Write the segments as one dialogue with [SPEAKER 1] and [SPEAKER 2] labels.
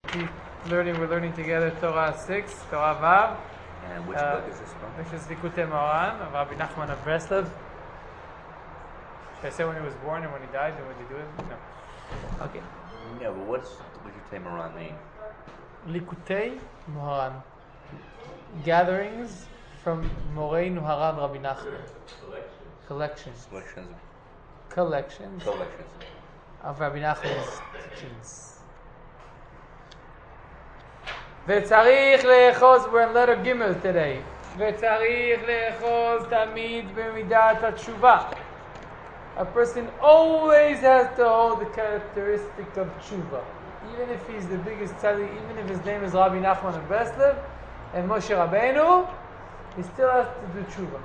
[SPEAKER 1] We're learning together Torah 6, Torah Vav.
[SPEAKER 2] And which book is this from?
[SPEAKER 1] Which is Likutei Moharan of Rabbi Nachman of Breslov. Should I say when he was born and when he died and when they do it? No. Okay.
[SPEAKER 2] Yeah, but what's Likutei Moharan mean?
[SPEAKER 1] Likutei Moharan. Gatherings from Moreinu Harav Rabbi Nachman. Collections of Rabbi Nachman's teachings. וצריך לאחוז, we're in letter Gimel today. וצריך לאחוז תמיד במידת התשובה. A person always has to hold the characteristic of tshuva. Even if he's the biggest tzaddik, even if his name is Rabbi Nachman of Breslov and Moshe Rabbeinu, he still has to do tshuva.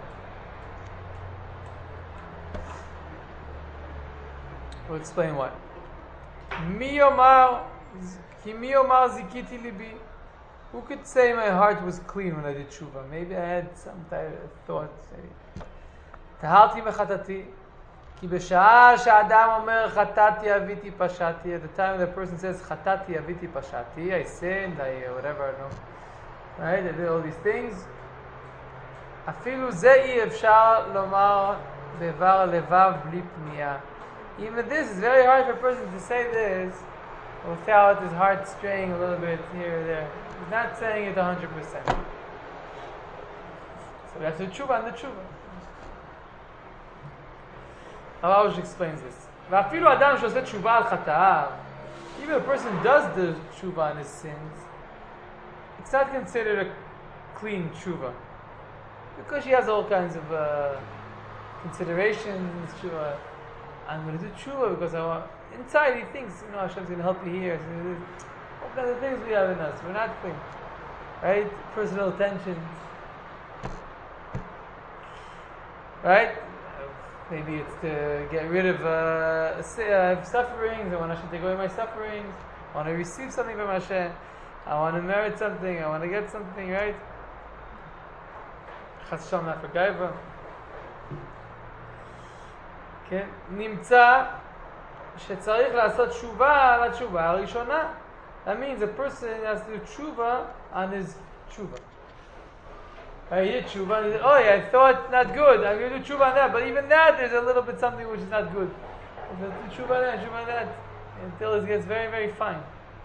[SPEAKER 1] We'll explain why. Mi yomar zikiti libi. Who could say my heart was clean when I did tshuva? Maybe I had some type of thought. Tahalti mechatati. Ki b'sha'ah she'adam omer chatati aviti pashati. At the time the person says chatati aviti pashati, I sinned, I whatever, I don't know. Right? I did all these things. Afilu ze אי אפשר לומר דבר לבב בלי פנייה. Even this is very hard for a person to say this without his heart straying a little bit here or there. He's not saying it 100%. So that's the tshuva and the tshuva. Halavush explains this. ואפילו אדם שעושה תשובה על חטאיו, even a person does the tshuva on his sins, it's not considered a clean tshuva. Because she has all kinds of considerations. Tshuva. I'm going to do tshuva because I want. Inside he thinks, Hashem's going to help you here. So all kinds of things we have in us. We're not clean. Right? Personal tensions. Right? Maybe it's to get rid of sufferings. I want Hashem to take away my sufferings. I want to receive something from Hashem. I want to merit something. I want to get something, right? Chas v'shalom, not for gaiva. כן, נמצא שצריך לעשות תשובה על התשובה הראשונה. That means a person has to do tshuva on his tshuva. He did tshuva and he said, oh yeah, I thought not good, I'm going to do tshuva on that, but even that there's a little bit something which is not good. So do tshuva on that, until it gets very, very fine.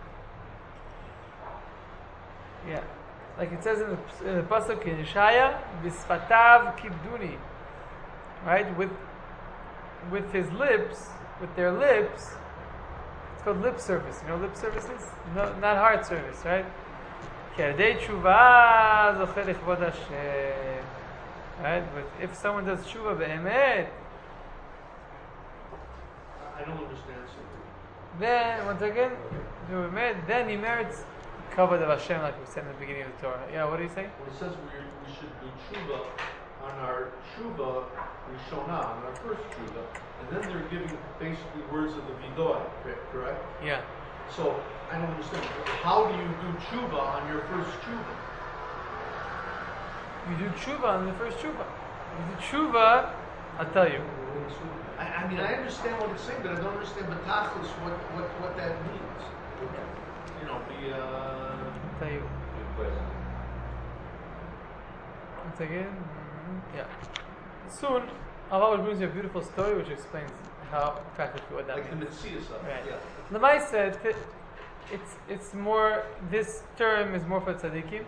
[SPEAKER 1] Yeah. Like it says in the pasuk in Yeshaya, "Bisfatav kibduni," right? With his lips, with their lips, it's called lip service. You know lip services? No, not heart service, right? Right? But if someone does tshuva be'emet,
[SPEAKER 3] I don't understand something.
[SPEAKER 1] Then once again, then he merits kavod of Hashem, like we said in the beginning of the Torah. Yeah, what do you say?
[SPEAKER 3] Well, it says we should do tshuva on our tshuva rishonah, on our first tshuva, and then they're giving basically words of the vidoy, correct?
[SPEAKER 1] Yeah.
[SPEAKER 3] So I don't understand. How do you do tshuva on your first tshuva?
[SPEAKER 1] You do tshuva on the first tshuva. You do tshuva, I'll tell you.
[SPEAKER 3] I mean, I understand what it's saying, but I don't understand batachlis what that means. You know,
[SPEAKER 1] I'll tell you. Once again, yeah. Soon, Allah brings you a beautiful story which explains how practically what that
[SPEAKER 3] like
[SPEAKER 1] means.
[SPEAKER 3] the Mitzvah stuff.
[SPEAKER 1] Right.
[SPEAKER 3] Yeah.
[SPEAKER 1] Lamai said it's more. This term is more for tzaddikim.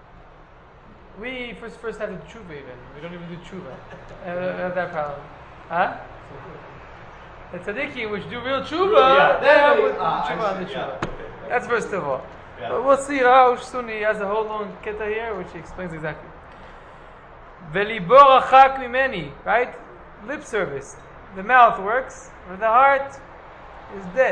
[SPEAKER 1] We first have to do tshuva even. We don't even do tshuva. We have that problem. Huh? The tzaddikim which do real tshuva, they have tshuva on the tshuva.
[SPEAKER 3] Okay.
[SPEAKER 1] That's first of all.
[SPEAKER 3] Yeah.
[SPEAKER 1] But we'll see. Raush Suni has a whole long keta here which he explains exactly. Velibo rachak mimeni, right? Lip service. The mouth works, but the heart is dead.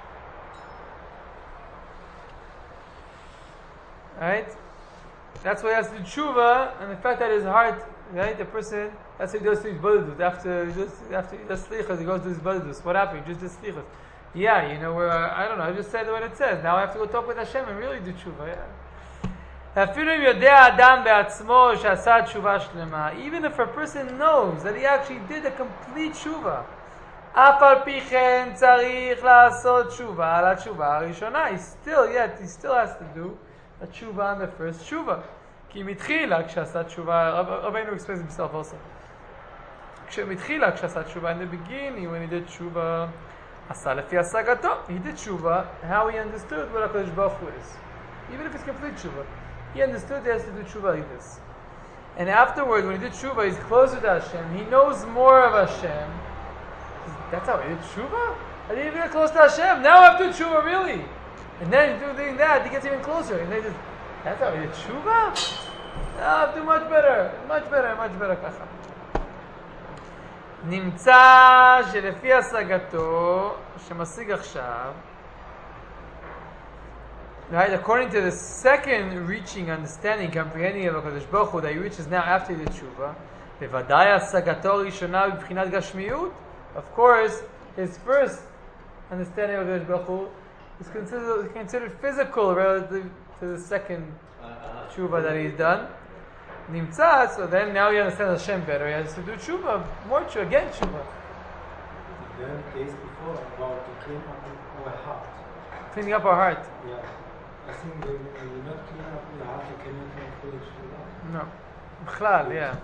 [SPEAKER 1] Right? That's why he has to do tshuva, and the fact that his heart, right, the person, that's what he does to his badadus. After he does slichas, he goes to his badadus. What happened? He just did slichas. Yeah, you know, I don't know, I just said what it says. Now I have to go talk with Hashem and really do tshuva, yeah. even if a person knows that he actually did a complete tshuva, אף על פי כן צריך לעשות תשובה על התשובה הראשונה. He still has to do a תשובה on the first תשובה. כי מתחילה כשעשה תשובה, רבינו explains himself also. כשמתחילה כשעשה תשובה, in the beginning, when he did תשובה, עשה לפי השגתו. He did תשובה, how he understood what HaKadosh Baruch Hu is. Even if it's complete tshuva. He understood he has to do tshuva like this. And afterwards, when he did tshuva, he's closer to Hashem. He knows more of Hashem. That's how he did tshuva? I didn't even get close to Hashem. Now I have to do tshuva, really. And then doing that, he gets even closer. And then that's how he did tshuva? No, I have to do much better. Much better ככה. נמצא שלפי השגתו, שמשיג עכשיו, right, according to the second reaching, understanding, comprehending of HaKadosh Baruch Hu that he reaches now after the tshuva, בוודאי השגתו הראשונה בבחינת גשמיות. Of course, his first understanding of HaKadosh Baruch Hu is considered physical relative to the second tshuva that he's done. נמצא, so then now he understands Hashem better. He has to do tshuva, more tshuva, again tshuva.
[SPEAKER 4] The days before about to clean up our heart.
[SPEAKER 1] Cleaning up our heart.
[SPEAKER 4] Yeah. I think we will not clean up the heart, you cannot make full tshuva.
[SPEAKER 1] No. בכלל, yeah.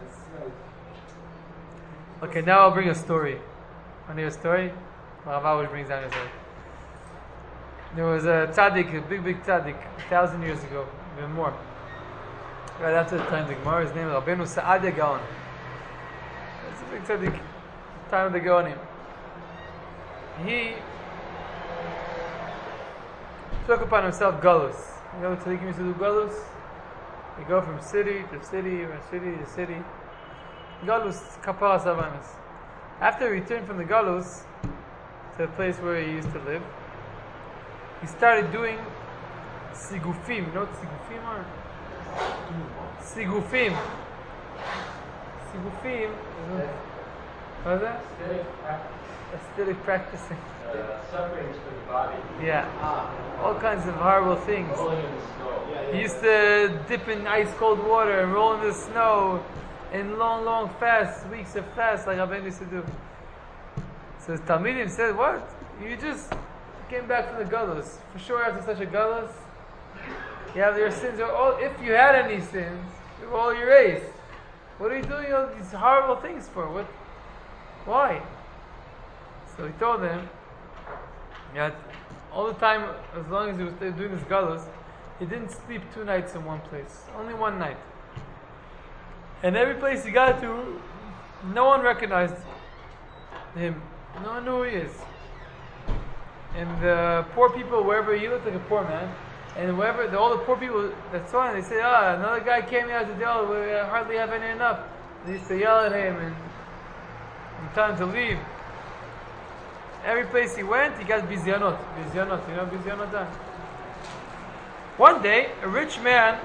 [SPEAKER 1] Okay, now I'll bring a story. Want to hear a story? Rav always brings down a story. There was a tzaddik, a big tzaddik, 1,000 years ago, even more. Right after the time of the Gemara, his name is Rabbeinu Saadia Gaon. It's a big tzaddik, time of the Gaonim. He took upon himself galus. You know what tzaddikim used to do galus? They go from city to city, or city to city. Galus, kapara savanas. After he returned from the galus to the place where he used to live, he started doing sigufim. You know what sigufim are? Sigufim. Sigufim. What is that? Aesthetic practicing.
[SPEAKER 5] Sufferings for the body.
[SPEAKER 1] Yeah. All kinds of horrible things.
[SPEAKER 5] Rolling in the snow.
[SPEAKER 1] He used to dip in ice cold water and roll in the snow in long fasts, weeks of fasts like Rabbeinu used to do. So his Talmidim said, what? You just came back from the galus. For sure after such a galus, you have your sins are all, if you had any sins, they were all erased. What are you doing all these horrible things for? What? Why? So he told them that all the time, as long as he was doing this galus, he didn't sleep 2 nights in one place. Only one night. And every place he got to, no one recognized him. No one knew who he is. And the poor people, wherever he looked like a poor man, and wherever all the poor people that saw him, they said, another guy came out to deal, we hardly have any enough. They used to yell at him and tell him to leave. Every place he went, he got bizyanot. Bizyanot, you know bizyanot? One day, a rich man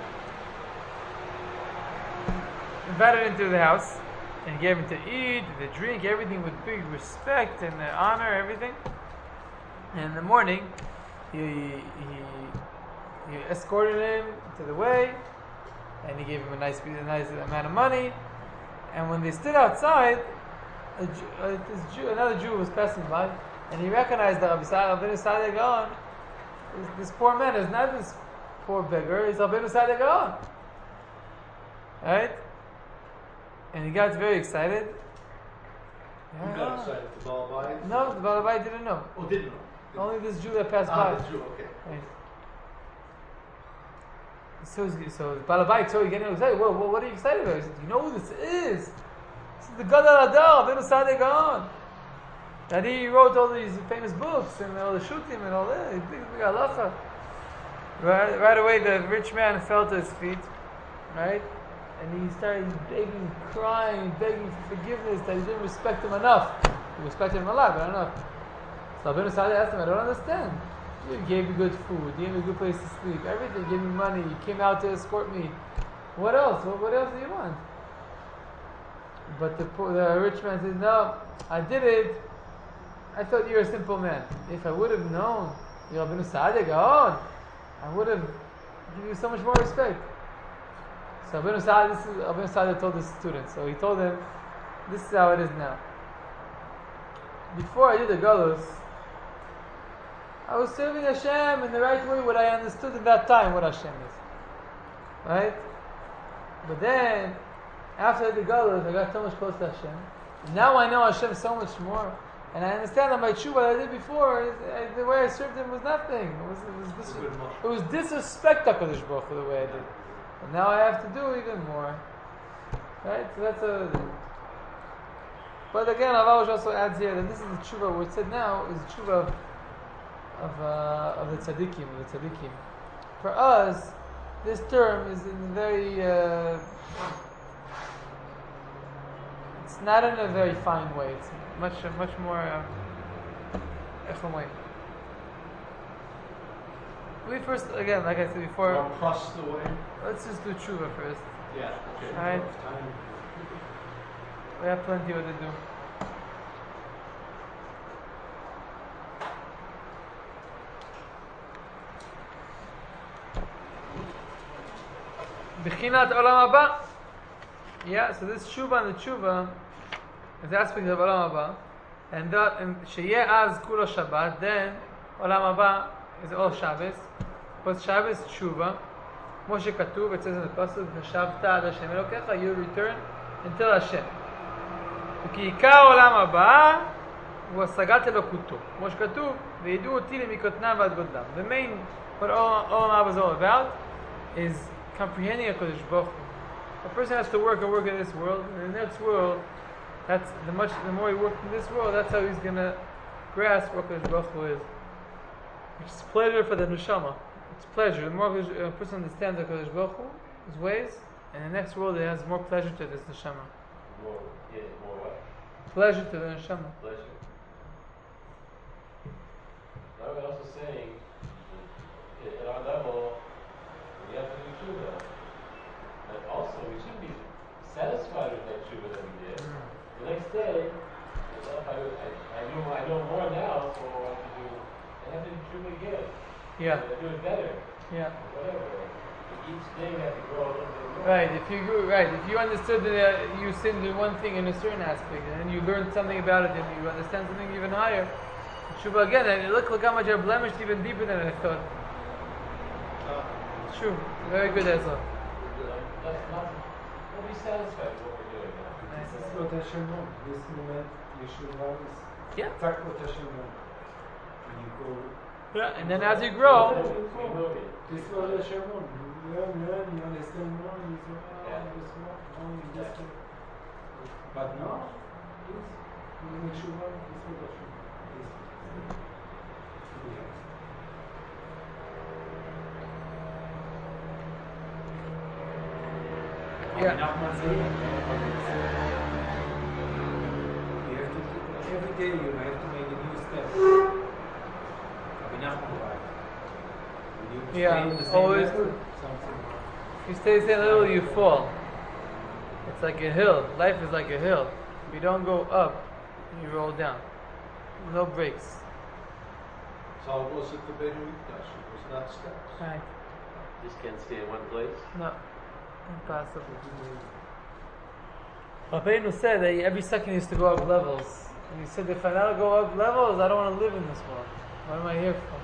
[SPEAKER 1] invited him to the house and gave him to eat, to drink, everything with big respect and honor, everything. And in the morning, he escorted him to the way, and he gave him a nice amount of money. And when they stood outside, another Jew was passing by, and he recognized that Rabbeinu Saadia Gaon. This poor man is not this poor beggar; it's Rabbeinu Saadia Gaon, right? And he got very excited.
[SPEAKER 3] Who got excited? The Balabai?
[SPEAKER 1] No, the Balabai didn't know.
[SPEAKER 3] Oh, didn't know.
[SPEAKER 1] Only this Jew that passed by.
[SPEAKER 3] The Jew, okay.
[SPEAKER 1] Right. So the Balabai told you getting excited. Well, what are you excited about? He said, you know who this is? This is the Gadol Hadar, Rabbeinu Saadia Gaon. That he wrote all these famous books and all the shutim and all that. Big halacha. Right away, the rich man fell to his feet, right? And he started begging, crying, begging for forgiveness that he didn't respect him enough. He respected him a lot, but not enough. So Rabbeinu Saadia asked him, I don't understand. You gave me good food, you gave me a good place to sleep, everything, you gave me money, you came out to escort me. What else? What else do you want? But the rich man said, no, I did it. I thought you were a simple man. If I would have known you're Rabbeinu Saadia Gaon, I would have given you so much more respect. So Rabbeinu Saadia told his students. So he told them, this is how it is now. before I did the galus, I was serving Hashem in the right way, what I understood at that time, what Hashem is. Right? But then, after I did the galus, I got so much close to Hashem. Now I know Hashem so much more. And I understand that my tshuva that I did before, the way I served Him was nothing. It was disrespect HaKadosh Baruch Hu the way I did. And now I have to do even more. Right? So that's a... But again, Avash also adds here that this is the tshuva, what it said now is the tshuva of the tzaddikim, For us, this term is in very... it's not in a very fine way. It's much more... way. We first, again, like I said before...
[SPEAKER 3] Plus the way?
[SPEAKER 1] Let's just do tshuva first.
[SPEAKER 3] Yeah, okay.
[SPEAKER 1] Alright? We have plenty what to do. Bechinat Olam Haba. Yeah, so this tshuva and the tshuva is the aspect of Olam Haba. And that, Sheyeh Az Kulo Shabbat, then Olam Haba is all Shabbos. But Shabbos tshuva. Moshe Katuv, it says in the Pasuk, Hashavta ad Hashem Elokecha, you return until Hashem. כי עיקר העולם הבא הוא השגת אלוקותו. כמו שכתוב, וידעו אותי למקוטנם ועד גודלם. The main, what Olam Haba is all about, is comprehending HaKadosh Baruch Hu. A person has to work in this world, and in the next world, that's the more he works in this world, that's how he's going to grasp what HaKadosh Baruch Hu is. It's pleasure for the neshama. It's pleasure. The more a person understands HaKadosh Baruch Hu, his ways, and in the next world, it has more pleasure to this neshama.
[SPEAKER 5] More what?
[SPEAKER 1] Pleasure to the neshama.
[SPEAKER 5] Pleasure. Now we're also saying, at our level, we have to do tshuva. But also, we shouldn't be satisfied with that tshuva that we did. The next day, I know more now, so I have to do tshuva again.
[SPEAKER 1] Yeah.
[SPEAKER 5] I do it better.
[SPEAKER 1] Yeah.
[SPEAKER 5] Whatever. Each day we have to grow a little bit more.
[SPEAKER 1] Right. If you understood that you sinned in one thing in a certain aspect, and then you learned something about it, and you understand something even higher, tshuva again, and look how much I blemished even deeper than I thought. It's true. Very good, Ezra.
[SPEAKER 5] That's not. We'll be satisfied with what we're doing now.
[SPEAKER 4] This is what Hashem wants. This moment, Yeshua is
[SPEAKER 1] Yeah.
[SPEAKER 4] exactly what Hashem wants. When you go.
[SPEAKER 1] Yeah. And then as you grow,
[SPEAKER 4] This is what Hashem wants. You learn, you understand more, you say, this more, this more. But now, this, you make sure this is what Hashem wants.
[SPEAKER 1] Yeah.
[SPEAKER 4] You have to, every day you have to make a new step.
[SPEAKER 1] Yeah, always. If you stay the same level, you fall. It's like a hill. Life is like a hill. If you don't go up, you roll down. No breaks.
[SPEAKER 3] So was it the Beit HaMikdash? It was not steps.
[SPEAKER 1] Right.
[SPEAKER 2] Just can't stay in one place.
[SPEAKER 1] No. Impossible. Rabbeinu said that every second he used to go up levels. And he said, if I don't go up levels, I don't want to live in this world. What am I here for?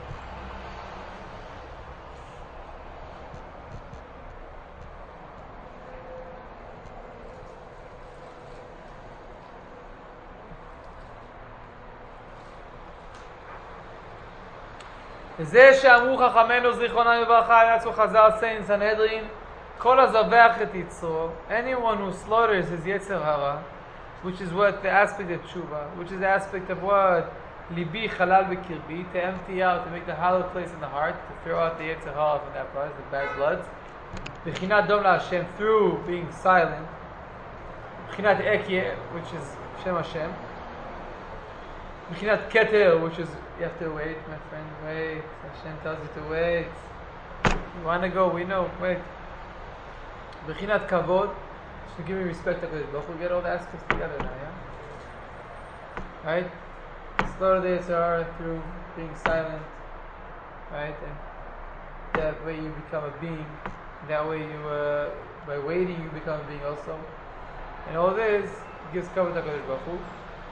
[SPEAKER 1] זה שאמרו חכמינו זיכרונם לברכה, that's what Chazal say in Sanhedrin, כל הזבח את יצרו, anyone who slaughters his Yetzer Hara, which is what the aspect of tshuva, which is the aspect of what libi halal b'kirbi, to empty out, to make the hollow place in the heart, to throw out the Yetzer Hara from that part, the bad bloods. B'chinat dom la'Hashem, through being silent. B'chinat ekye, which is Shem Hashem. B'chinat keter, which is you have to wait, my friend, wait. Hashem tells you to wait. You want to go, we know, wait. B'chinat kavod, should give me respect to HaKadosh Baruch Hu. Get all the aspects together now, yeah? Right? Slaughter the Yetzer Hara through being silent, right? And that way you become a being. That way you, by waiting, you become a being also. And all this gives kavod to HaKadosh Baruch Hu.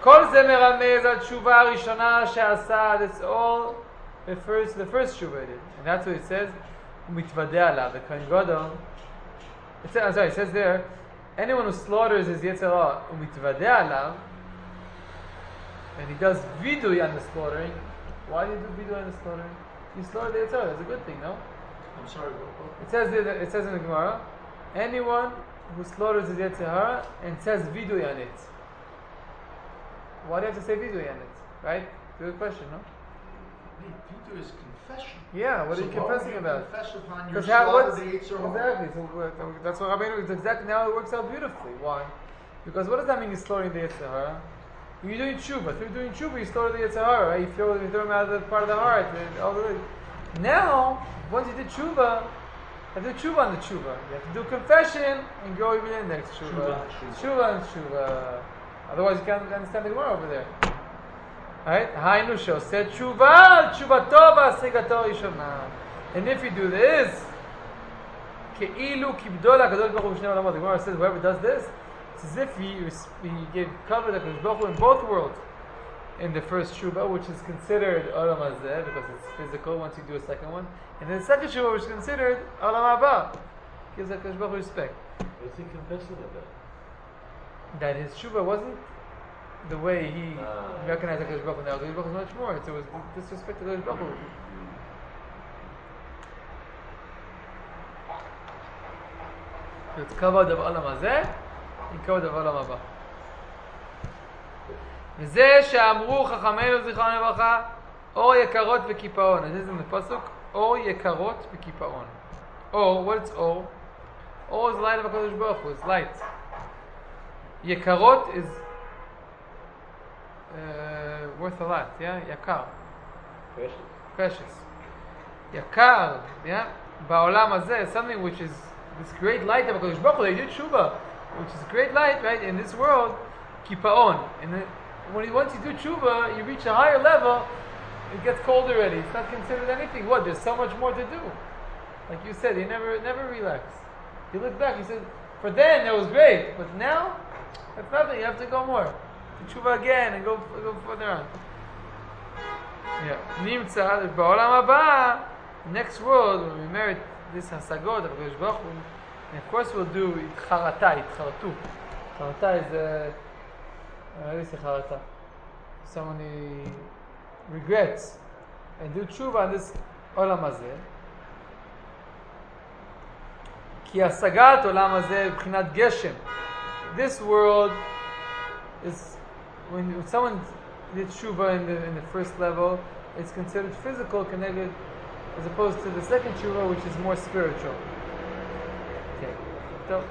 [SPEAKER 1] כל זה מרמז על תשובה הראשונה שעשה. That's all refers to the first תשובה he did. And that's what it says. הוא מתוודע עליו. The Kohen Gadol. It says there, anyone who slaughters his Yetzer Hara, הוא מתוודע עליו, and he does vidui on the slaughtering. Why do you do vidui on the slaughtering? You slaughter the Yetzer Hara. That's a good thing, no?
[SPEAKER 3] I'm sorry, what?
[SPEAKER 1] It says in the Gemara, anyone who slaughters his Yetzer Hara and says vidui on it. Why do you have to say vidui on it? Right? Good question, no?
[SPEAKER 3] Vidu is confession.
[SPEAKER 1] Yeah, what are you confessing about?
[SPEAKER 3] Confess upon your
[SPEAKER 1] Because
[SPEAKER 3] slaughter the Yetzer Hara.
[SPEAKER 1] exactly. So that's what Rabbeinu. It's exactly now it works out beautifully. Why? Because what does that mean? You're slaughtering the Yetzer Hara. You're doing tshuva. Through doing tshuva, you slaughter the Yetzer Hara. Right? You throw him out of the part of the heart. And all the way. Now, once you did tshuva, you have to do tshuva on the tshuva. You have to do confession and go even in the next tshuva. Tshuva and tshuva. Otherwise, you can't understand the Gemara over there. Right? Hainu שעושה תשובה, תשובתו והשיגתו ראשונה. And if you do this, כאילו כיבדו לקדוש ברוך הוא בשני עולמות. The Gemara says whoever does this, it's as if he gave cover to הקדוש ברוך hu in both worlds. In the first tshuva, which is considered olam hazeh, because it's physical once you do a second one. And then the second tshuva, which is considered olam haba. Gives הקדוsh ברוך hu respect.
[SPEAKER 5] What's he confessing about?
[SPEAKER 1] That his tshuva wasn't the way he recognized HaKadosh Baruch Hu. Now HaKadosh Baruch Hu is much more. It was disrespect to HaKadosh Baruch Hu. It's kavod of olam hazeh and kavod of olam haba. וזה שאמרו חכמינו זיכרונם לברכה אור יקרות וקיפאון. It is in the pasuk אור יקרות וקיפאון. Or what's or? Or is the light of HaKadosh Baruch Hu. It's light. Yekarot is worth a lot, yeah? Yakar. Precious. Yakar, yeah? Ba'olam hazeh, something which is this great light of HaKadosh Baruch Hu. They did tshuva, which is great light, right? In this world, kipaon. And once you do tshuva, you reach a higher level, it gets cold already. It's not considered anything. What? There's so much more to do. Like you said, you never relax. You look back, you said, for then it was great, but now that's nothing. You have to go more. Do tshuva again and go further on. Yeah. Nimtza ba'olam haba, next world when we merit this hasagot of HaKadosh Baruch Hu, and of course we'll do itcharata. Charata is what is charata? Someone who regrets and do tshuva on this olam hazeh. Ki hasagat olam hazeh b'chinat geshem. This world is when someone did tshuva in the first level, it's considered physical connected, as opposed to the second tshuva, which is more spiritual. Okay, so.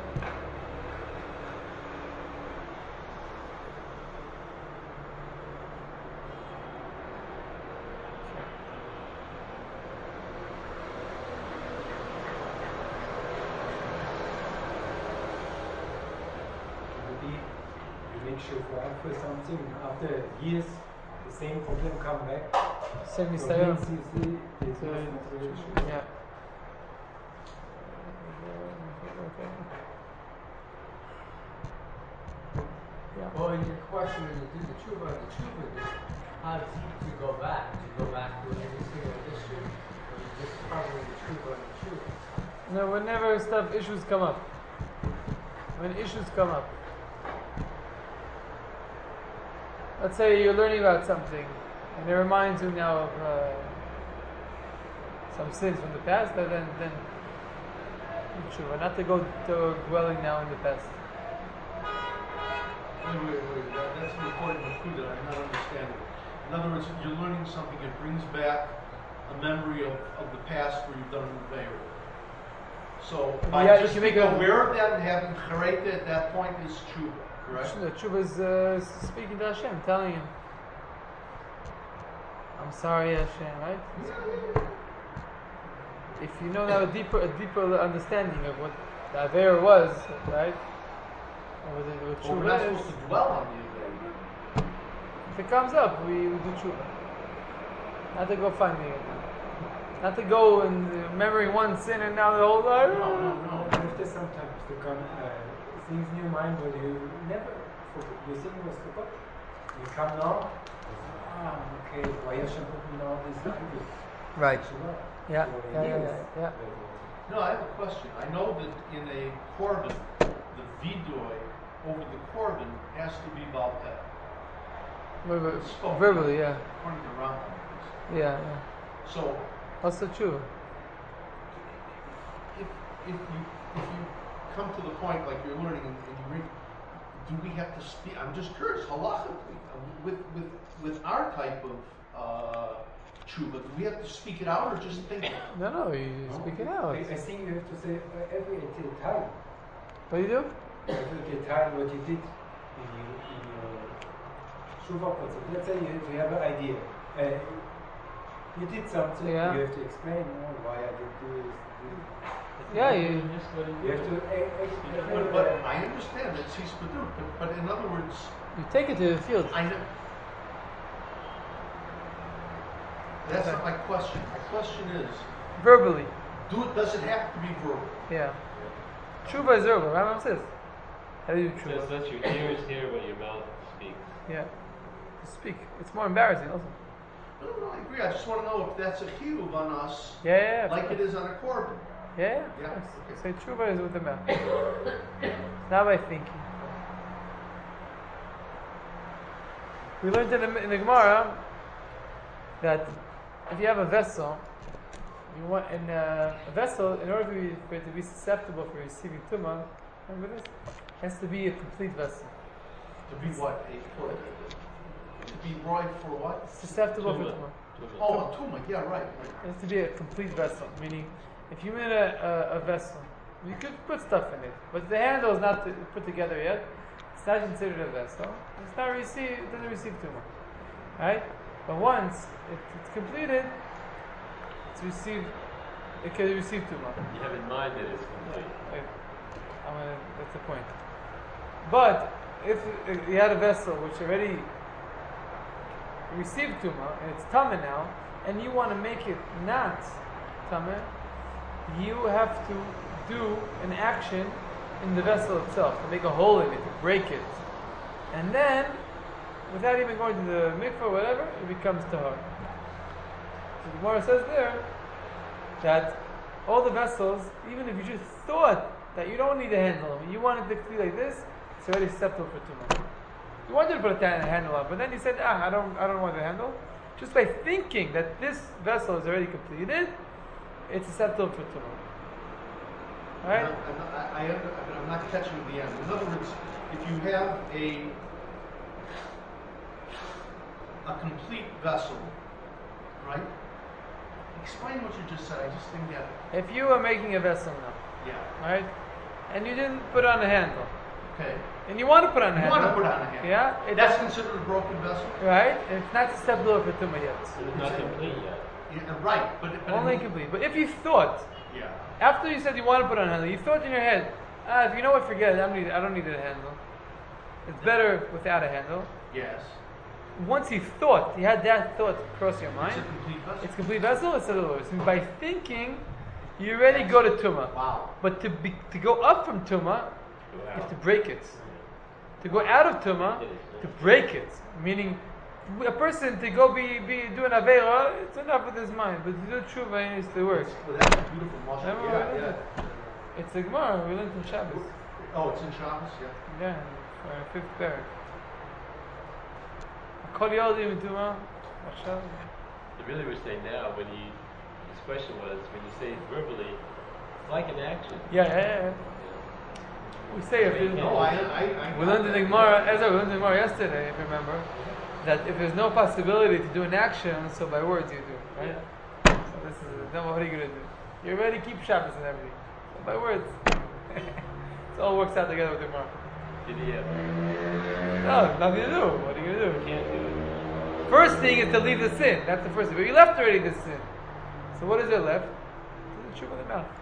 [SPEAKER 4] For something after years, the same problem come back.
[SPEAKER 1] Same
[SPEAKER 4] So
[SPEAKER 1] mistake.
[SPEAKER 4] means you see it's not motivation.
[SPEAKER 1] Yeah.
[SPEAKER 6] Well, in your question, when you do the tshuva, how deep to go back? To go back to every single issue, or you just covering the tshuva and the tshuva?
[SPEAKER 1] No, whenever issues come up. When issues come up. Let's say you're learning about something, and it reminds you now of some sins from the past, and then tshuva, not to go to dwelling now in the past.
[SPEAKER 3] Wait. That's the important clue that I'm not understanding. In other words, you're learning something, it brings back a memory of the past where you've done an avera. So, by
[SPEAKER 1] Yeah,
[SPEAKER 3] just
[SPEAKER 1] you make
[SPEAKER 3] being
[SPEAKER 1] a-
[SPEAKER 3] aware of that and having chareta at that point is tshuva, correct?
[SPEAKER 1] Tshuva is speaking to Hashem, telling him, I'm sorry, Hashem, right? If you know now a deeper understanding of what the avera was, right? Or what
[SPEAKER 3] Well, we're
[SPEAKER 1] tshuva
[SPEAKER 3] not
[SPEAKER 1] is.
[SPEAKER 3] supposed to dwell on the avera.
[SPEAKER 1] If it comes up, we do tshuva. Not to go find it. Not to go and remembering one sin and now the whole life.
[SPEAKER 3] No.
[SPEAKER 4] After sometimes to come things in your mind, but you never forget. Your sin was forgot. You come now. Okay. Why you should put now this language?
[SPEAKER 1] Right.
[SPEAKER 4] Tshuva.
[SPEAKER 1] Yeah.
[SPEAKER 4] So
[SPEAKER 1] Yeah.
[SPEAKER 4] it
[SPEAKER 1] Yeah.
[SPEAKER 4] is.
[SPEAKER 1] Yeah.
[SPEAKER 3] No, I have a question. I know that in a korban, the vidoy over the korban has to be about that.
[SPEAKER 1] Verbally, yeah.
[SPEAKER 3] According to Rambam.
[SPEAKER 1] Yeah. Yeah.
[SPEAKER 3] So
[SPEAKER 1] Also true.
[SPEAKER 3] if you come to the point like you're learning and you read, do we have to speak? I'm just curious, halachically, with our type of tshuva, do we have to speak it out or just think it?
[SPEAKER 1] No, you speak it out.
[SPEAKER 4] I think you have to say every time.
[SPEAKER 1] What do you do?
[SPEAKER 4] Every time what you did in your tshuva process. Let's say you have an idea. You did something.
[SPEAKER 1] Yeah.
[SPEAKER 4] You have to explain why I did this.
[SPEAKER 1] Yeah,
[SPEAKER 4] You have to.
[SPEAKER 3] But I understand that he's but in other words,
[SPEAKER 1] you take it to the field.
[SPEAKER 3] I know. That's not my question. My question is,
[SPEAKER 1] Verbally.
[SPEAKER 3] does it have to be verbal?
[SPEAKER 1] Yeah. Tshuva is verbal. Rambam says. How do you do
[SPEAKER 5] It says
[SPEAKER 1] tshuva?
[SPEAKER 5] let your ears hear what your mouth speaks.
[SPEAKER 1] Yeah. You speak. It's more embarrassing also.
[SPEAKER 3] No, I agree. I just want to know if that's a chiyuv on us,
[SPEAKER 1] Yeah.
[SPEAKER 3] like it is on a korban.
[SPEAKER 1] Yeah.
[SPEAKER 3] Yeah,
[SPEAKER 1] Of course.
[SPEAKER 3] okay.
[SPEAKER 1] So tshuva is with the mouth. It's not by thinking. We learned in the Gemara that if you have a vessel, you want a vessel in order for it to be susceptible for receiving tumah. Remember this? It has to be a complete vessel.
[SPEAKER 3] To be what? To be roy for what?
[SPEAKER 1] Susceptible for
[SPEAKER 5] Tumah.
[SPEAKER 1] tumah.
[SPEAKER 3] Oh, a tumah. Yeah, right.
[SPEAKER 1] It has to be a complete vessel, meaning if you made a vessel, you could put stuff in it, but the handle is not put together yet. It's not considered a vessel. It's not received. It doesn't receive tumah, right? But once it's completed, it's received. It can receive tumah.
[SPEAKER 5] You have in mind that it's complete.
[SPEAKER 1] That's the point. But if you had a vessel which already received tumah and it's tameh now, and you want to make it not tameh, you have to do an action in the vessel itself to make a hole in it, to break it, and then, without even going to the mikvah or whatever, it becomes tahor. So the Gemara says there that all the vessels, even if you just thought that you don't need to handle them, you wanted it to be like this, it's already susceptible for tumah. You wanted to put a handle on, but then you said, I don't want the handle. Just by thinking that this vessel is already completed, it's susceptible for tumah. Right?
[SPEAKER 3] I'm not catching the end. In other words, if you have a complete vessel, right? Explain what you just said. I just didn't get it.
[SPEAKER 1] If you are making a vessel now,
[SPEAKER 3] Yeah.
[SPEAKER 1] right, and you didn't put on a handle,
[SPEAKER 3] Okay.
[SPEAKER 1] and you want to put on a
[SPEAKER 3] You
[SPEAKER 1] handle,
[SPEAKER 3] want to put on a handle.
[SPEAKER 1] yeah,
[SPEAKER 3] That's considered a broken vessel.
[SPEAKER 1] right, and it's not susceptible for tumah yet.
[SPEAKER 5] It's not complete yet.
[SPEAKER 3] Yeah, right. But
[SPEAKER 1] Only complete. But if you thought,
[SPEAKER 3] Yeah.
[SPEAKER 1] after you said you want to put on a handle, you thought in your head, if you know what, forget it. I don't need a handle. It's better without a handle.
[SPEAKER 3] Yes.
[SPEAKER 1] Once you thought, you had that thought cross your
[SPEAKER 3] It's
[SPEAKER 1] mind.
[SPEAKER 3] a complete vessel.
[SPEAKER 1] It's complete vessel. It's a little worse. And by thinking, you already go to tumah.
[SPEAKER 3] Wow.
[SPEAKER 1] But to go up from tumah, you have to break it. To go out of tumah, to break it. Meaning, a person to go be doing avera, it's enough with his mind. But to do tshuva, he needs to work.
[SPEAKER 3] Well, that's a beautiful muscle.
[SPEAKER 1] Remember
[SPEAKER 3] Yeah,
[SPEAKER 1] what we
[SPEAKER 3] yeah.
[SPEAKER 1] did? It's a Gemara. We learned in Shabbos.
[SPEAKER 3] Oh, it's in Shabbos, yeah.
[SPEAKER 1] Yeah, for our fifth parak. Kol yodim tumah.
[SPEAKER 5] So really we're saying now, his question was, when you say it verbally, it's like an action.
[SPEAKER 1] Yeah. We say if there's
[SPEAKER 3] No, I
[SPEAKER 1] we learned in the Gemara, Ezra, we learned in the Gemara yesterday, if you remember, that if there's no possibility to do an action, so by words you do, right? So this is then what are you gonna do? You already keep Shabbos and everything. So by words. It all works out together with the Gemara.
[SPEAKER 5] Did he have?
[SPEAKER 1] No, nothing to do. What are you gonna do?
[SPEAKER 5] Can't do it.
[SPEAKER 1] First thing is to leave the sin. That's the first thing. But you left already the sin. So what is there left? The truth of the mouth.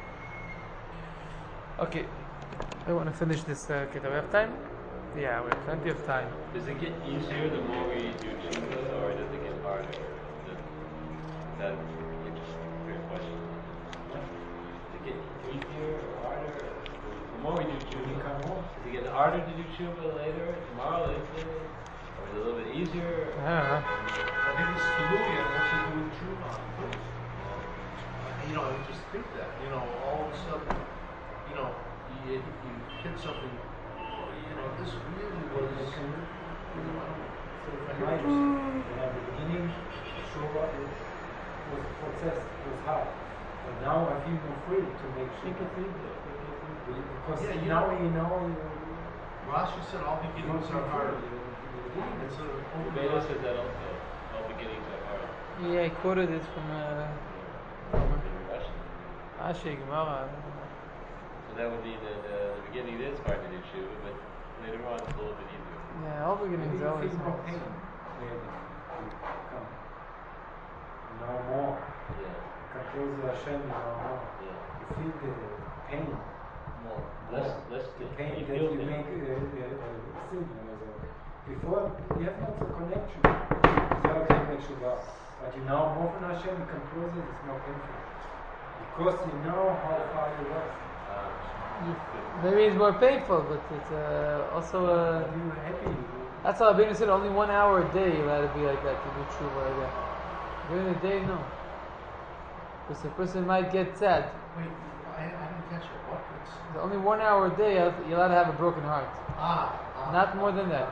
[SPEAKER 1] Okay. I want to finish this. Okay, do we have time? Yeah, we have plenty of time.
[SPEAKER 5] Does it get easier the more we do tshuva, or does it get harder? Is that your question? Does it get easier or harder? The more we do tshuva, does it get harder to do tshuva later, tomorrow, later? Or Is it a little bit easier?
[SPEAKER 1] I don't know.
[SPEAKER 3] I think it's Tului on what you do with Truman first. You know, I would just think that, you know, all of a sudden, you know, you hit something, you know, this really was, you know,
[SPEAKER 4] So from my understanding, at the beginning, Shuvah was processed, was hard. But now I feel more free to make Shuvah. Because
[SPEAKER 3] Yeah,
[SPEAKER 4] now you know
[SPEAKER 3] Rashi said all beginnings are hard. And so,
[SPEAKER 5] The Veda says that also. All beginnings are hard.
[SPEAKER 1] Yeah, I quoted it from
[SPEAKER 5] Russian.
[SPEAKER 1] Ashi Gemara.
[SPEAKER 5] So that would mean that the beginning is hard to do tshuva, but later on it's a little bit easier.
[SPEAKER 1] Yeah, all beginnings
[SPEAKER 4] you
[SPEAKER 1] are always
[SPEAKER 4] feel more
[SPEAKER 1] hard.
[SPEAKER 4] pain later. You come. No more.
[SPEAKER 5] Yeah.
[SPEAKER 4] Come close to Hashem, no more.
[SPEAKER 5] Yeah.
[SPEAKER 4] You feel the pain more.
[SPEAKER 5] Less
[SPEAKER 4] The
[SPEAKER 5] you
[SPEAKER 4] pain that
[SPEAKER 5] feel
[SPEAKER 4] you
[SPEAKER 5] it.
[SPEAKER 4] make sin. Before, you have not the connection. So you can make Shuvah. But you know more from Hashem, you come closer, it's more painful. Because you know how far you was.
[SPEAKER 1] Maybe it's more painful, but it's also
[SPEAKER 4] But you were happy.
[SPEAKER 1] that's how Abinu said. Only 1 hour a day you had to be like that to do tshuva like that. During the day, no. Because a person might get sad.
[SPEAKER 3] wait, I didn't catch it. What? It's,
[SPEAKER 1] Only 1 hour a day you're allowed to have a broken heart. Not more than that.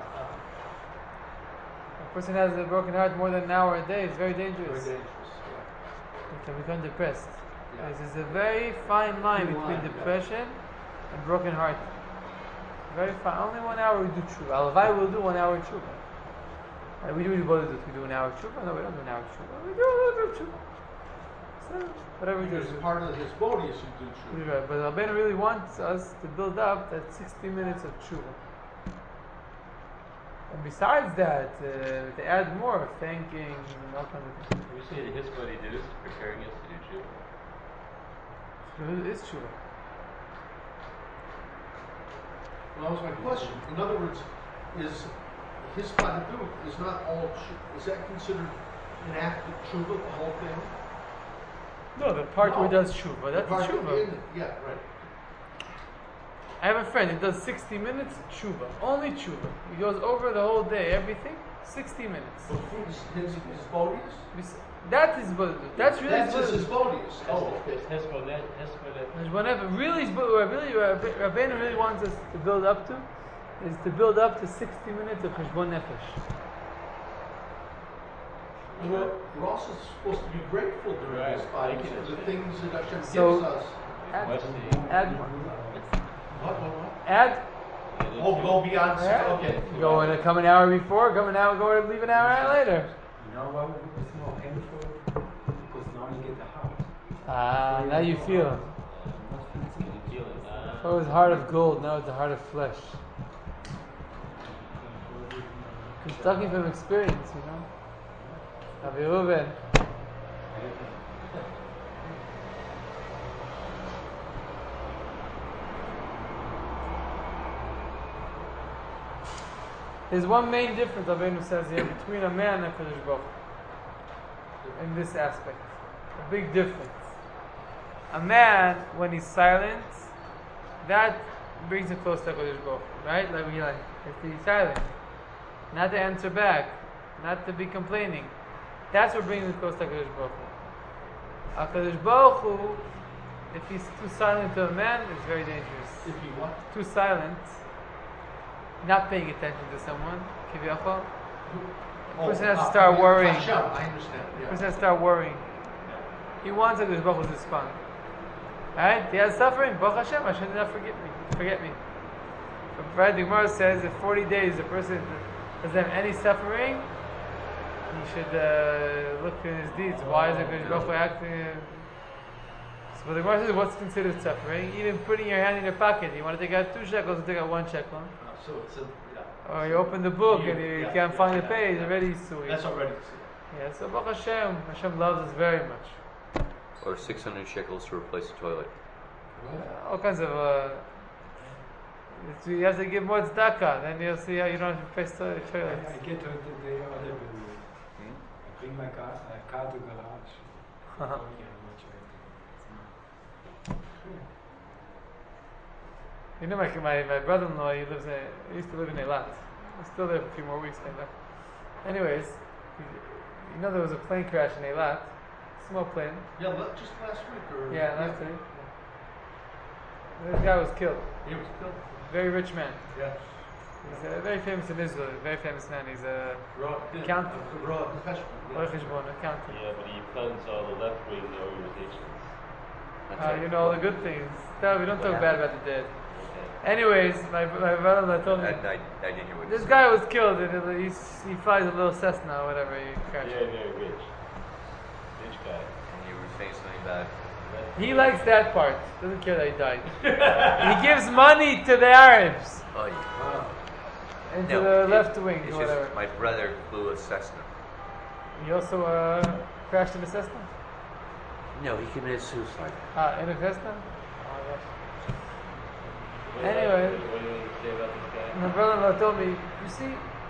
[SPEAKER 1] A person has a broken heart more than an hour a day. It's very dangerous.
[SPEAKER 3] Very dangerous, yeah.
[SPEAKER 1] They can become depressed.
[SPEAKER 3] Yeah.
[SPEAKER 1] This is a very fine line between depression and broken heart. Very fine. Only 1 hour we do tshuva. Alavai will do 1 hour tshuva. We do both do. We do an hour tshuva. No, we don't do an hour tshuva. We do a little bit of tshuva. So whatever we do.
[SPEAKER 3] Because part of his body is to do
[SPEAKER 1] You're
[SPEAKER 3] true.
[SPEAKER 1] right. But Rabbeinu really wants us to build up that 60 minutes of tshuva. And besides that, to add more thanking and all kinds of things.
[SPEAKER 5] We say that his what he did is preparing us to do tshuva.
[SPEAKER 1] It is tshuva.
[SPEAKER 3] Well, that was my question. In other words, is his padaduk is not all, is that considered an act of tshuva, the whole thing?
[SPEAKER 1] No, the part where he
[SPEAKER 3] No.
[SPEAKER 1] does tshuva,
[SPEAKER 3] The
[SPEAKER 1] that's
[SPEAKER 3] part
[SPEAKER 1] tshuva.
[SPEAKER 3] in it, yeah, right.
[SPEAKER 1] I have a friend who does 60 minutes tshuva, only tshuva. He goes over the whole day, everything, 60 minutes.
[SPEAKER 3] But his bodies?
[SPEAKER 1] That is what that's really
[SPEAKER 3] That's just his bodies. Oh, okay.
[SPEAKER 5] It's Hesbonet.
[SPEAKER 1] There's whatever. Really, Rabbeinu really wants us to build up to is to build up to 60 minutes of cheshbon nefesh.
[SPEAKER 3] We're also supposed to be grateful during
[SPEAKER 5] Right.
[SPEAKER 3] this body
[SPEAKER 5] Thank you.
[SPEAKER 3] for the things that Hashem
[SPEAKER 1] So-
[SPEAKER 3] gives us.
[SPEAKER 1] Add more.
[SPEAKER 3] What?
[SPEAKER 1] Add.
[SPEAKER 3] Oh, go beyond,
[SPEAKER 1] Yeah.
[SPEAKER 3] okay.
[SPEAKER 1] Go in, come an hour before, come an hour, go leave an hour later.
[SPEAKER 4] You know why it's more painful? Because now you get the heart.
[SPEAKER 1] Ah, now you feel.
[SPEAKER 4] Not physically.
[SPEAKER 1] So it was heart of gold, now it's a heart of flesh. He's talking from experience, you know. Rabbi Reuven. There's one main difference, Rabbeinu says here, between a man and Kadosh Baruch Hu, in this aspect. A big difference. A man, when he's silent, that brings him close to Kadosh Baruch Hu, right? Like if he's silent, not to answer back, not to be complaining. That's what brings him close to Kadosh Baruch Hu. Kadosh Baruch Hu, if he's too silent to a man, it's very dangerous.
[SPEAKER 3] If you what?
[SPEAKER 1] Too silent, not paying attention to someone, kiviyachol, the person has to start worrying.
[SPEAKER 3] Hashem, I understand.
[SPEAKER 1] The
[SPEAKER 3] Yeah.
[SPEAKER 1] person has to start worrying. He wants Hakadosh Baruch Hu to respond. Right? He has suffering. Baruch Hashem, Hashem did not forget me. But right, the Gemara says that 40 days the person doesn't have any suffering, he should look in his deeds. Why is Hakadosh Baruch Hu acting? So the Gemara says, what's considered suffering? Even putting your hand in your pocket. You want to take out 2 shekels, and take out 1 shekel.
[SPEAKER 3] So it's a, yeah.
[SPEAKER 1] Or you open the book and you
[SPEAKER 3] Yeah,
[SPEAKER 1] can't
[SPEAKER 3] yeah,
[SPEAKER 1] find the
[SPEAKER 3] yeah,
[SPEAKER 1] page,
[SPEAKER 3] yeah.
[SPEAKER 1] already suing.
[SPEAKER 3] That's already.
[SPEAKER 1] Yeah, so Baruch Hashem, Hashem loves us very much.
[SPEAKER 2] Or 600 shekels to replace the toilet.
[SPEAKER 1] All kinds of. You have to give more tzedakah, then you'll see how you don't have to replace the toilets.
[SPEAKER 4] I get to the other building. I bring my car to garage.
[SPEAKER 1] You know, my brother-in-law, he used to live in Eilat. He's still there for a few more weeks, like that. Anyways, you know there was a plane crash in Eilat, small plane.
[SPEAKER 3] Yeah, just last week or
[SPEAKER 1] Yeah, last week. This guy was killed.
[SPEAKER 3] He was killed.
[SPEAKER 1] Very rich man.
[SPEAKER 3] Yeah.
[SPEAKER 1] He's very famous in Israel. Very famous man. He's a accountant.
[SPEAKER 3] Roy
[SPEAKER 1] Cheshbon, accountant.
[SPEAKER 5] Yeah, but he funds all the left-wing organizations.
[SPEAKER 1] You know all the good things. No, we don't talk
[SPEAKER 2] What
[SPEAKER 1] bad about the dead. Anyways, my brother told me
[SPEAKER 2] I didn't hear what
[SPEAKER 1] this
[SPEAKER 2] you
[SPEAKER 1] guy was killed and he flies a little Cessna or whatever. He crashed.
[SPEAKER 5] Very, very rich. Rich guy.
[SPEAKER 2] And you were saying something about
[SPEAKER 1] He likes that part. Doesn't care that he died. He gives money to the Arabs
[SPEAKER 2] oh yeah.
[SPEAKER 1] and to the left wing
[SPEAKER 2] It's
[SPEAKER 1] or
[SPEAKER 2] just
[SPEAKER 1] whatever.
[SPEAKER 2] my brother flew a Cessna.
[SPEAKER 1] He also crashed in a Cessna.
[SPEAKER 2] No, he committed suicide.
[SPEAKER 1] In a Cessna. Oh yes.
[SPEAKER 5] What
[SPEAKER 1] Anyway.
[SPEAKER 5] What do you want to say about this guy?
[SPEAKER 1] My brother-in-law told me, you see,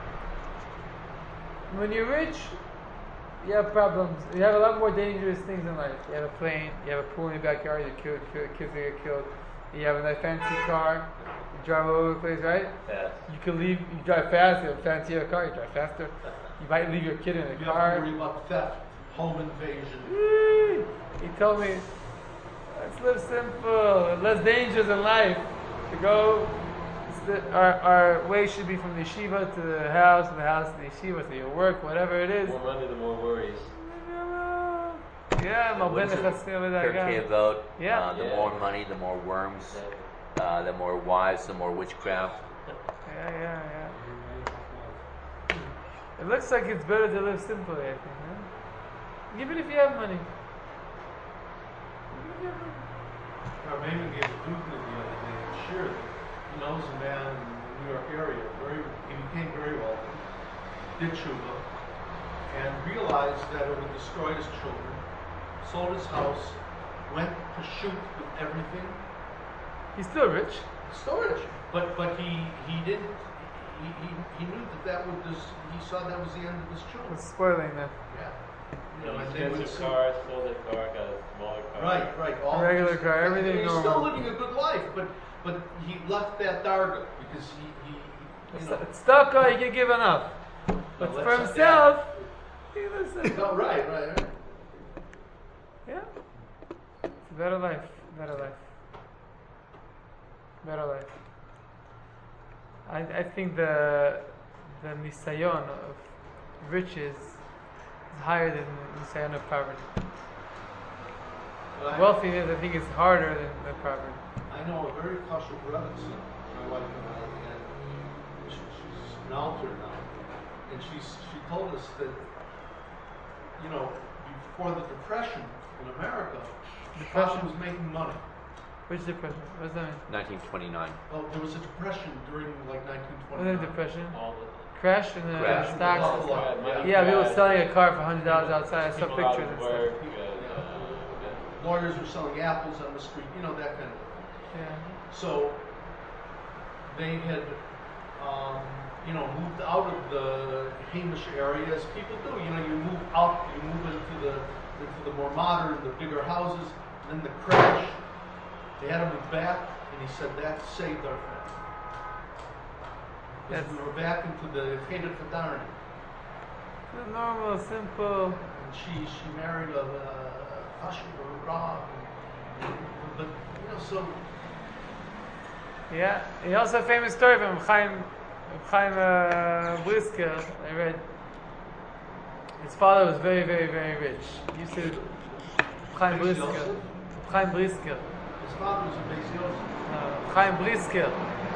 [SPEAKER 1] when you're rich, you have problems. You have a lot more dangerous things in life. You have a plane, you have a pool in your backyard, your kids will get killed. You have a nice fancy car, you drive all over the place, right?
[SPEAKER 5] Fast.
[SPEAKER 1] You can leave, you drive fast, you have a fancier car, you drive faster. You might leave your kid in a
[SPEAKER 3] You have to
[SPEAKER 1] car.
[SPEAKER 3] worry about theft, home invasion.
[SPEAKER 1] He told me, let's live simple, less dangers in life. To go, our way should be from the yeshiva to the house to the yeshiva to your work, whatever it is.
[SPEAKER 5] The more money, the more worries.
[SPEAKER 1] Yeah,
[SPEAKER 2] What is it? Pirkei Avot.
[SPEAKER 1] Yeah.
[SPEAKER 2] The
[SPEAKER 5] Yeah.
[SPEAKER 2] more money, the more worms. The more wives, the more witchcraft.
[SPEAKER 1] Yeah. It looks like it's better to live simply, I think. Huh? Even if you have money.
[SPEAKER 3] Our Maimon gave a duplicate the other day and shared that he knows a man in the New York area, he became very wealthy, did tshuva, and realized that it would destroy his children, sold his house, went to shoot with everything,
[SPEAKER 1] He's still rich.
[SPEAKER 3] storage. But he didn't, he knew that would just, he saw that was the end of his children.
[SPEAKER 1] It's spoiling that.
[SPEAKER 3] Yeah.
[SPEAKER 5] You know,
[SPEAKER 3] and they would
[SPEAKER 5] expensive
[SPEAKER 3] sue.
[SPEAKER 5] car, sold that car, got a smaller car.
[SPEAKER 3] Right. All
[SPEAKER 1] A regular
[SPEAKER 3] this-
[SPEAKER 1] car, everything
[SPEAKER 3] and he's
[SPEAKER 1] normal.
[SPEAKER 3] still living a good life, but he left that darga because he you know.
[SPEAKER 1] Stock car, he can give enough. But
[SPEAKER 3] let's-
[SPEAKER 1] for himself, he lives
[SPEAKER 3] Oh,
[SPEAKER 1] simple.
[SPEAKER 3] right.
[SPEAKER 1] Yeah. It's a better life. I think the nisayon of riches is higher than the nisayon of poverty. Wealthiness, I think, is harder than poverty.
[SPEAKER 3] I know a very kosher brother, my wife and I, and she's an altar now, and she told us that, you know, before the Depression in America,
[SPEAKER 1] Depression?
[SPEAKER 3] kosher was making money.
[SPEAKER 1] Which depression? What does that mean?
[SPEAKER 2] 1929.
[SPEAKER 3] Well, there was a depression during like 1929.
[SPEAKER 1] What is depression?
[SPEAKER 5] All the
[SPEAKER 1] Crash in the
[SPEAKER 2] Crash.
[SPEAKER 1] stocks?
[SPEAKER 3] Blah, blah, blah.
[SPEAKER 5] money
[SPEAKER 1] Yeah, people
[SPEAKER 5] crash,
[SPEAKER 1] selling a car for $100 outside. I saw
[SPEAKER 5] people out
[SPEAKER 1] pictures
[SPEAKER 5] of
[SPEAKER 1] and stuff.
[SPEAKER 5] work,
[SPEAKER 3] Lawyers were selling apples on the street, you know, that kind of thing.
[SPEAKER 1] Yeah.
[SPEAKER 3] So they had, you know, moved out of the Hamish area as people do. You know, you move out, you move into the more modern, the bigger houses. And then the crash, they had to move back, and he said that saved our family. Because
[SPEAKER 1] Yes.
[SPEAKER 3] we were back into the Cheder Kadarni.
[SPEAKER 1] The normal, simple.
[SPEAKER 3] And she married a Chashuv Rav. But, you know, so
[SPEAKER 1] Yeah. He also a famous story from Chaim Brisker. I read. His father was very, very, very rich. He used to Chaim
[SPEAKER 3] Beis
[SPEAKER 1] Brisker.
[SPEAKER 3] Yosef?
[SPEAKER 1] Chaim Brisker.
[SPEAKER 3] his father was a Beis Yosef.
[SPEAKER 1] Chaim Brisker.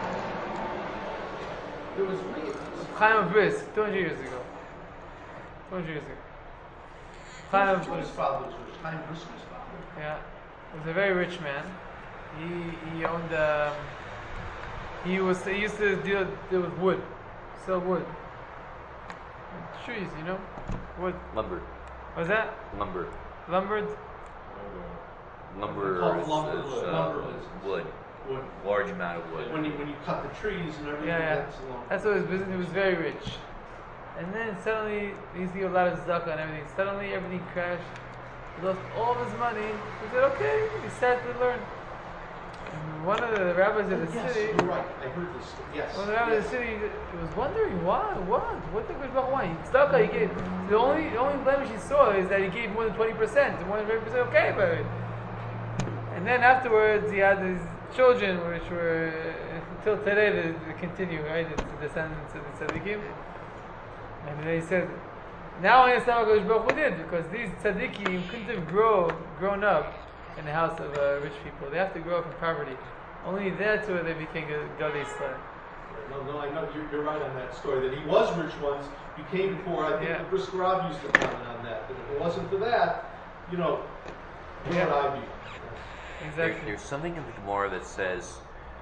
[SPEAKER 3] There was me.
[SPEAKER 1] Chaim Brisk, 200 years ago. 200 years ago. Chaim
[SPEAKER 3] His
[SPEAKER 1] Brisk.
[SPEAKER 3] father was rich. Chaim Brisker's father.
[SPEAKER 1] Yeah, he was a very rich man. He owned. He used to deal with wood, sell wood, trees. You know, wood.
[SPEAKER 2] Lumber.
[SPEAKER 1] What was that?
[SPEAKER 2] Lumber.
[SPEAKER 1] Lumbered.
[SPEAKER 2] Lumber
[SPEAKER 3] Called
[SPEAKER 2] is,
[SPEAKER 3] lumber,
[SPEAKER 2] is,
[SPEAKER 3] lumber business.
[SPEAKER 2] wood.
[SPEAKER 3] Wood.
[SPEAKER 2] Large amount of wood.
[SPEAKER 3] When you cut the trees and everything,
[SPEAKER 1] Yeah.
[SPEAKER 3] that's long.
[SPEAKER 1] That's what his business. He was very rich. And then suddenly he used to give a lot of tzedakah and everything. Suddenly everything crashed. He lost all of his money. He said, "Okay." He started to learn. And one of the rabbis of the
[SPEAKER 3] Yes,
[SPEAKER 1] city.
[SPEAKER 3] you're right. I heard this. Yes.
[SPEAKER 1] One of the rabbis of the city was wondering why, what the Kodesh Baruch Hu want? Tzedakah he gave. The only blemish he saw is that he gave more than 20%. More than 20%, okay, but. And then afterwards he had his children, which were until today they continue, right? It's the descendants of the tzaddikim. And then he said, now I understand what Kodesh Baruch Hu did, because these tzaddikim couldn't have grown up in the house of rich people. They have to grow up in poverty. Only that's where they became Gadol Yisrael.
[SPEAKER 3] No, I know you're right on that story. That he was rich once, became poor. I think the Brisker Rav used to comment on that. That if it wasn't for that, where would I be?
[SPEAKER 1] Exactly.
[SPEAKER 2] There's something in the Gemara that says,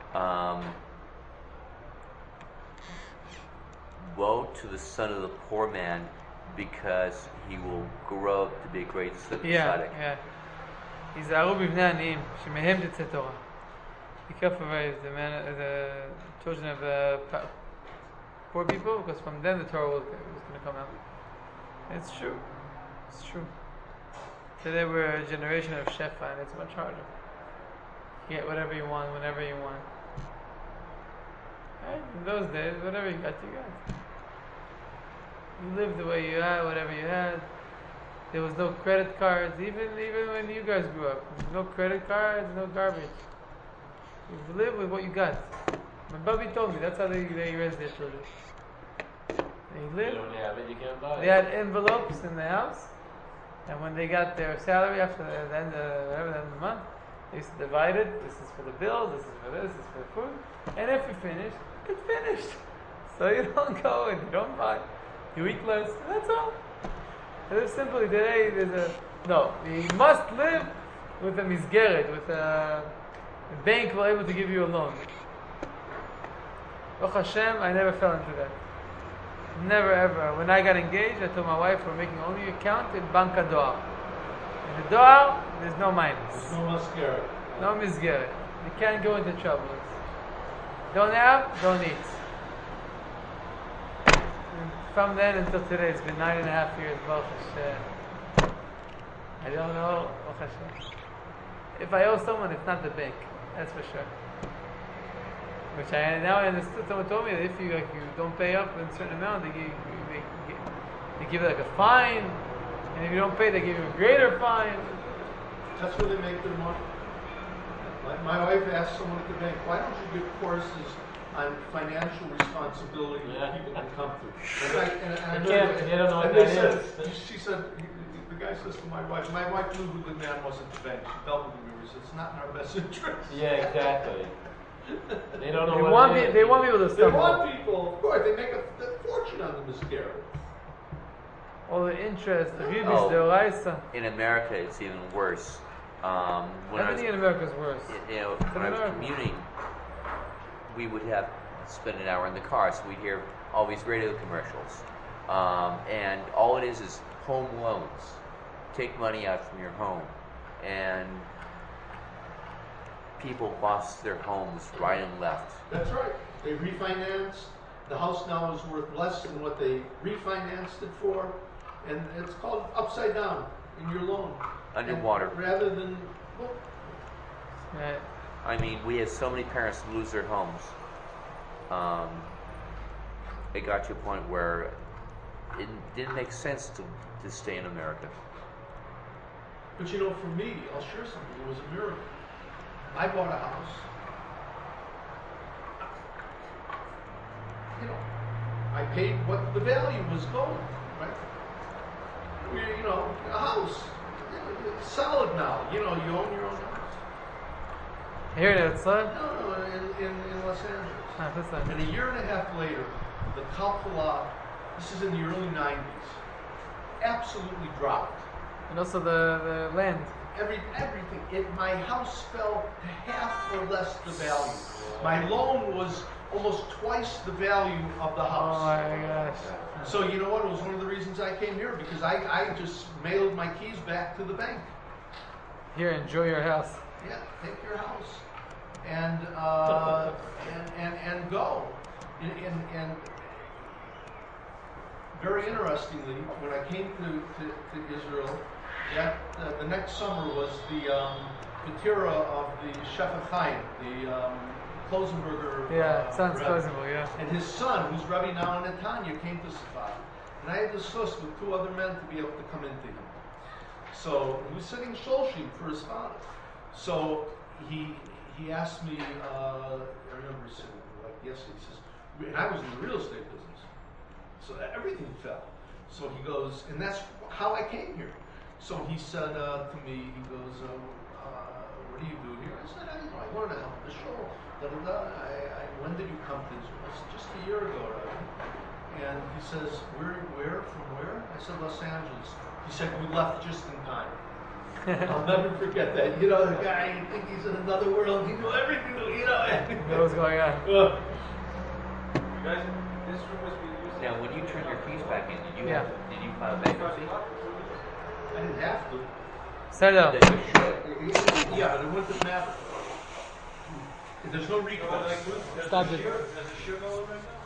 [SPEAKER 2] woe to the son of the poor man, because he will grow up to be a great tzaddik.
[SPEAKER 1] Yeah. היזהרו בבני עניים, שמהם תצא תורה. Be careful, right, the children of poor people, because from them the Torah was going to come out. It's true. Today we're a generation of shefa, and it's much harder. You get whatever you want, whenever you want. Right? In those days, whatever you got, you got. You lived the way you had, whatever you had. There was no credit cards, even when you guys grew up. No credit cards, no garbage. You live with what you got. My Bubby told me that's how they raised their children. They lived.
[SPEAKER 5] You don't have it, you can't buy it.
[SPEAKER 1] They had envelopes in the house, and when they got their salary after the end of the month, they used to divide it. This is for the bills. This is for this. This is for the food. And if you finish, it's finished. So you don't go and you don't buy. You eat less. That's all. Live simply. Today, you must live with a misgeret, with a bank will able to give you a loan. Baruch Hashem, I never fell into that. Never ever. When I got engaged, I told my wife we're making only an account in Bank Doar. In the Doar, there's no minus.
[SPEAKER 3] There's no mascara.
[SPEAKER 1] No misgeret. You can't go into trouble. Don't have, don't eat. From then until today, it's been 9.5 years. Baruch Hashem. I don't know. Baruch Hashem. If I owe someone, it's not the bank. That's for sure. Which now I understood. Someone told me that if you don't pay up a certain amount, they give like a fine, and if you don't pay, they give you a greater fine.
[SPEAKER 3] That's where they make their money. My wife asked someone at the bank, "Why don't you give courses on financial responsibility that people can come through?" And
[SPEAKER 5] They don't know what
[SPEAKER 3] they
[SPEAKER 5] that
[SPEAKER 3] said,
[SPEAKER 5] is.
[SPEAKER 3] she said, the guy says to my wife knew who the man was at the bank. She dealt with him. He said, "It's not in our best interest."
[SPEAKER 5] Yeah, exactly. They don't know
[SPEAKER 1] They want people to
[SPEAKER 3] They
[SPEAKER 1] stumble.
[SPEAKER 3] want people, of course, they make a fortune on the miscarriage.
[SPEAKER 1] All the interest, the ribis,
[SPEAKER 2] Oh.
[SPEAKER 1] the oraisa.
[SPEAKER 2] In America, it's even worse. When I was,
[SPEAKER 1] Everything in America is worse.
[SPEAKER 2] when I was commuting, we would have spend an hour in the car, so we'd hear all these radio commercials, and all it is home loans. Take money out from your home, and people lost their homes right and left.
[SPEAKER 3] That's right. They refinanced. The house now is worth less than what they refinanced it for, and it's called upside down in your loan.
[SPEAKER 2] Underwater.
[SPEAKER 3] And rather than, well,
[SPEAKER 1] Right.
[SPEAKER 2] I mean, we had so many parents lose their homes. It got to a point where it didn't make sense to stay in America.
[SPEAKER 3] but for me, I'll share something. It was a miracle. I bought a house. I paid what the value was going, right? A house. It's solid now. You own your own house.
[SPEAKER 1] Here it is, son.
[SPEAKER 3] No, in Los Angeles.
[SPEAKER 1] Ah, this one.
[SPEAKER 3] And a year and a half later, the Kalpala, this is in the early 90s, absolutely dropped.
[SPEAKER 1] And also the land.
[SPEAKER 3] Everything. My house fell to half or less the value. My loan was almost twice the value of the
[SPEAKER 1] Oh
[SPEAKER 3] house.
[SPEAKER 1] my gosh.
[SPEAKER 3] So you know what? It was one of the reasons I came here, because I just mailed my keys back to the bank.
[SPEAKER 1] Here, enjoy your house.
[SPEAKER 3] Yeah, take your house and go. And very interestingly, when I came to Israel, the next summer was the Batira of the Shefa Chaim, the Klosenberger.
[SPEAKER 1] Yeah, sounds
[SPEAKER 3] Rebbe.
[SPEAKER 1] plausible, yeah.
[SPEAKER 3] And his son, who's Rabbi now in Netanya, came to Safad. And I had discussed with 2 other men to be able to come into him. So he was sitting shulshim for his father. So he asked me, I remember he said, like yesterday, he says, and I was in the real estate business. So everything fell. So he goes, and that's how I came here. So he said to me, he goes, what do you do here? I said, I wanted to help the show. When did you come to Israel? I said, just a year ago, right? And he says, where, from where? I said, Los Angeles. He said, we left just in time. I'll never forget that. You know, the guy, you think he's in another world, he knew everything, you know.
[SPEAKER 1] What was going on?
[SPEAKER 5] You guys, this room was being used.
[SPEAKER 2] Now, when you turned your keys back in, did you
[SPEAKER 1] Yeah.
[SPEAKER 2] file bankruptcy?
[SPEAKER 3] I didn't have to.
[SPEAKER 1] Set it up.
[SPEAKER 2] That you should.
[SPEAKER 3] Yeah, but it wouldn't matter. There's no recourse.
[SPEAKER 1] Stop it.
[SPEAKER 5] Does the shoe go right now?